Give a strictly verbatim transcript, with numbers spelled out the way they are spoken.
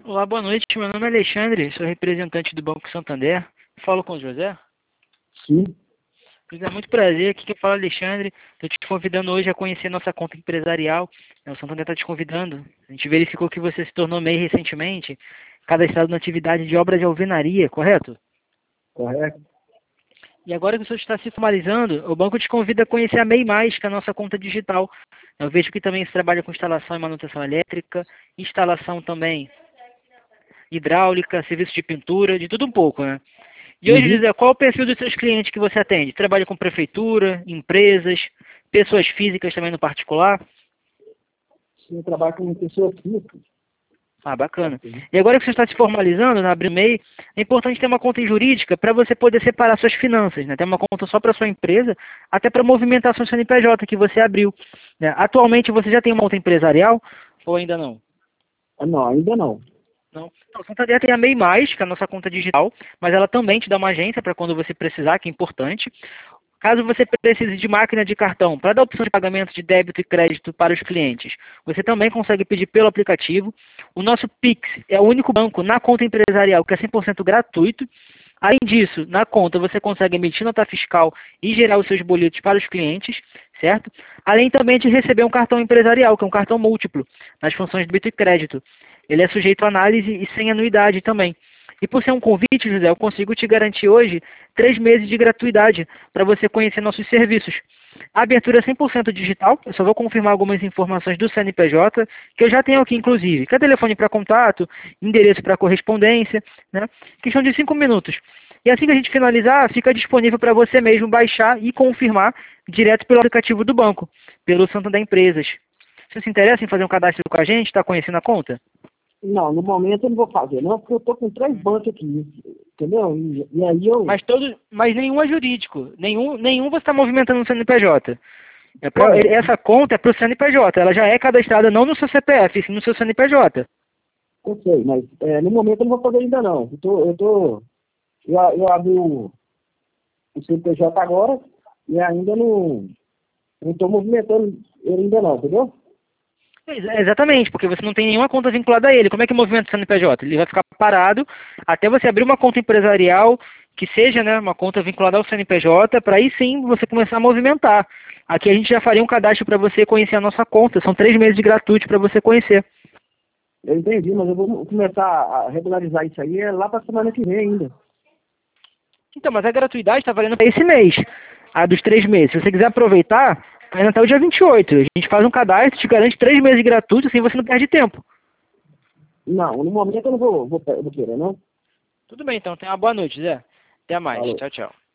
Olá, boa noite. Meu nome é Alexandre, sou representante do Banco Santander. Falo com o José. Sim. José, muito prazer. Aqui que fala Alexandre. Estou te convidando hoje a conhecer nossa conta empresarial. O Santander está te convidando. A gente verificou que você se tornou MEI recentemente, cadastrado na atividade de obra de alvenaria, correto? Correto. E agora que o senhor está se formalizando, o banco te convida a conhecer a MEI Mais, que é a nossa conta digital. Eu vejo que também você trabalha com instalação e manutenção elétrica, instalação também hidráulica, serviço de pintura, de tudo um pouco, né? E hoje, Uhum. José, qual é o perfil dos seus clientes que você atende? Trabalha com prefeitura, empresas, pessoas físicas também no particular? Sim, eu trabalho com pessoa física. Ah, bacana. Sim. E agora que você está se formalizando na Abre MEI, é importante ter uma conta jurídica para você poder separar suas finanças, né? Ter uma conta só para sua empresa, até para movimentação C N P J que você abriu, né? Atualmente você já tem uma conta empresarial ou ainda não? Ah, não, ainda não. Não. Então, a Santander tem a MEI Mais, que é a nossa conta digital, mas ela também te dá uma agência para quando você precisar, que é importante. Caso você precise de máquina de cartão para dar opção de pagamento de débito e crédito para os clientes, você também consegue pedir pelo aplicativo. O nosso Pix é o único banco na conta empresarial que é cem por cento gratuito. Além disso, na conta você consegue emitir nota fiscal e gerar os seus boletos para os clientes, certo? Além também de receber um cartão empresarial, que é um cartão múltiplo, nas funções de débito e crédito. Ele é sujeito a análise e sem anuidade também. E por ser um convite, José, eu consigo te garantir hoje três meses de gratuidade para você conhecer nossos serviços. A abertura é cem por cento digital, eu só vou confirmar algumas informações do C N P J, que eu já tenho aqui inclusive, que é telefone para contato, endereço para correspondência, né? Questão de cinco minutos. E assim que a gente finalizar, fica disponível para você mesmo baixar e confirmar direto pelo aplicativo do banco, pelo Santander Empresas. Você se interessa em fazer um cadastro com a gente, está conhecendo a conta? Não, no momento eu não vou fazer, não, porque eu tô com três bancos aqui, entendeu? E, e aí eu... Mas todos, mas nenhum é jurídico. Nenhum, nenhum você está movimentando no C N P J. É pra, Correto. essa conta é para o C N P J. Ela já é cadastrada não no seu C P F, sim no seu C N P J. Eu sei, mas é, no momento eu não vou fazer ainda não. Eu tô... Eu, tô, eu, eu abri o, o C P J agora e ainda não... Não estou movimentando ele ainda não, entendeu? Ex- Exatamente, porque você não tem nenhuma conta vinculada a ele. Como é que movimenta o C N P J? Ele vai ficar parado até você abrir uma conta empresarial que seja, né, uma conta vinculada ao C N P J, para aí sim você começar a movimentar. Aqui a gente já faria um cadastro para você conhecer a nossa conta. São três meses de gratuito para você conhecer. Eu entendi, mas eu vou começar a regularizar isso aí é lá para semana que vem ainda. Então, mas a gratuidade está valendo para esse mês, a dos três meses. Se você quiser aproveitar, vai até o dia vinte e oito. A gente faz um cadastro, te garante três meses gratuitos, assim você não perde tempo. Não, no momento eu não vou, vou, vou querer, não. Tudo bem, então. Tenha uma boa noite, Zé. Até mais. Falou. Tchau, tchau.